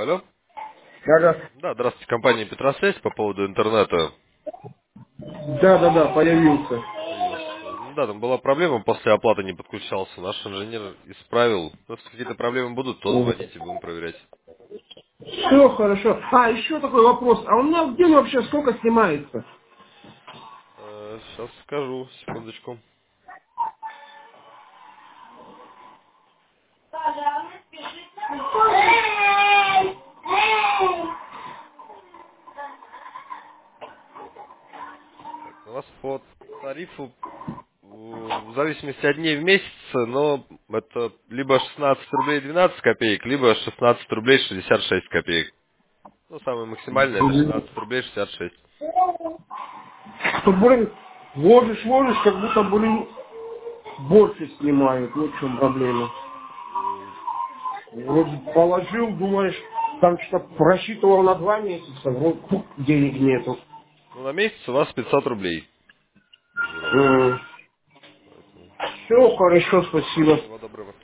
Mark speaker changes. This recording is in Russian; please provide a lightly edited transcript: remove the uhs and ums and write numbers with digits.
Speaker 1: Алло.
Speaker 2: Да-да.
Speaker 1: Да, здравствуйте, компания Петросвязь по поводу интернета
Speaker 2: Да-да-да, появился.
Speaker 1: появился. Да, там была проблема, после оплаты не подключался. Наш инженер исправил. Если какие-то проблемы будут, то звоните, будем проверять.
Speaker 2: Все хорошо. А, еще такой вопрос. А у меня в день вообще сколько снимается?
Speaker 1: Сейчас скажу, секундочку. Так, у нас по тарифу в зависимости от дней в месяц, но это либо 16 рублей 12 копеек, либо 16 рублей 66 копеек. Ну, самое максимальное это 16 рублей 66.
Speaker 2: Что, блин, ложишь, как будто, блин, больше снимают. Вот в чем проблема.
Speaker 1: М,
Speaker 2: Вроде положил, думаешь, там что-то просчитывал на 2 месяца, вот фу, денег нету.
Speaker 1: Ну, на месяц у вас 500 рублей взрослый. Поэтому
Speaker 2: Все хорошо, спасибо.
Speaker 1: всего доброго.